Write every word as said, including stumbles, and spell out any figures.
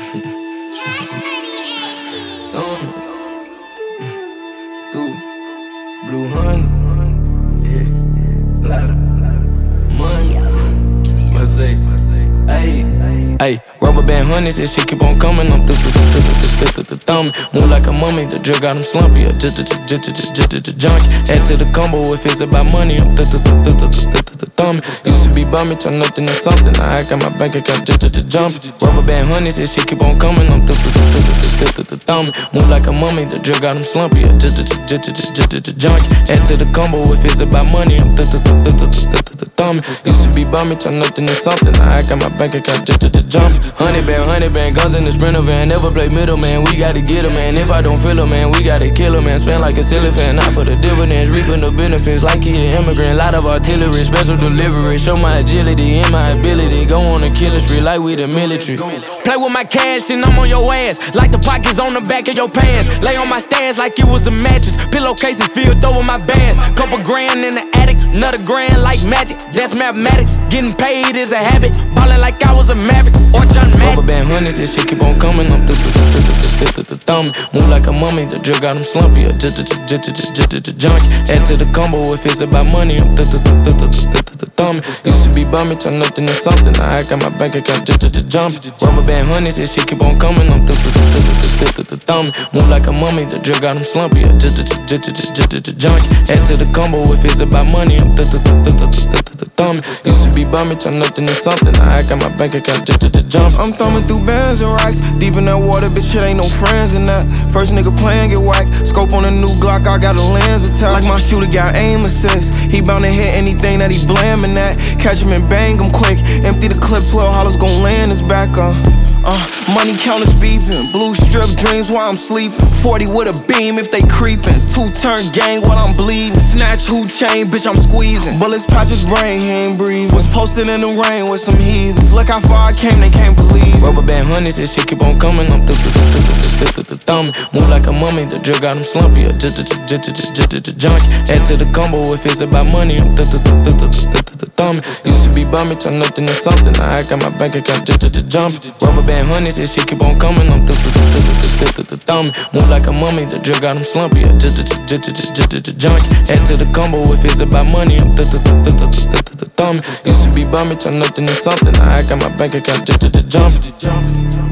Thumbin', through blue honey, yeah, lot of money. What's say, ayy, ayy, rubber band honey, said she keep on coming. I'm thumbing, move like a mummy. The drug got him slumpy, a junkie. Head to the combo if it's about money. I'm thumbing. Used to be bummy, turn nothing to something. Now I got my bank account jumping. Rubber band honey, said she keep on coming. I'm thumbing, move like a mummy. The drug got him slumpy, a junkie. Head to the combo if it's about money. I'm thumbing. Used to be bummy, turn nothing to something. Now I got my bank account jumping. Honey band, honey band, guns in the Sprinter van. Never play middleman, we gotta get him, man. If I don't feel him, man, we gotta kill him, man. Spend like a silly fan, not for the dividends. Reaping the benefits like he an immigrant. Lot of artillery, special delivery. Show my agility and my ability. Go on a killing spree like we the military. Play with my cash and I'm on your ass. Like the pockets on the back of your pants. Lay on my stands like it was a mattress. Pillowcases filled over my bands. Couple grand in the attic, another grand like magic. That's mathematics. Getting paid is a habit. Ballin' like I was a Maverick or John Madden. Rubber band honey, said she keep on coming. I'm thumbing, move like a mummy. The drug got him slumpy, a junkie. Head to the combo if it's about money. I'm thumbing. Used to be bummy, turn nothing to something. Now I got my bank account jumping. Rubber band honey, said she keep on coming. I'm thumbing, move like a mummy. The drug got him slumpy, a junkie. Head to the combo if it's about money. I'm thumbing. Used to be bummy, turn nothing to something. Now I got my bank account jumping. I'm thumbing through bands and racks. Deep in that water, bitch, it ain't no friends in that. First nigga playing get whacked. Scope on a new Glock, I got a lens attached. Like my shooter got aim assist. He bound to hit anything that he blamin' at. Catch him and bang him quick. Empty the clip, twelve hollows gon' land his back on. Uh, money counters beeping. Blue strip dreams while I'm sleeping. forty with a beam if they creeping. Two turn gang while I'm bleeding. Snatch who chain, bitch, I'm squeezing. Bullets patch his brain, he ain't breathing. Was posted in the rain with some heathens. Look how far I came, they can't believe. Rubber band honey, said she keep on coming. I'm thumbing, move like a mummy. The drug got him slumpy, a junkie. Head to the combo if it's about money. I'm thumbing. Used to be bummy, turn nothing to something. Now I got my bank account jumping. Rubber band honey, said she keep on coming. I'm thumbing, move like a mummy. The drug got him slumpy, a junkie. Head to the combo if it's about money. I'm thumbing. Used to be bummy, turn nothing to something. Now I got my bank account jumping.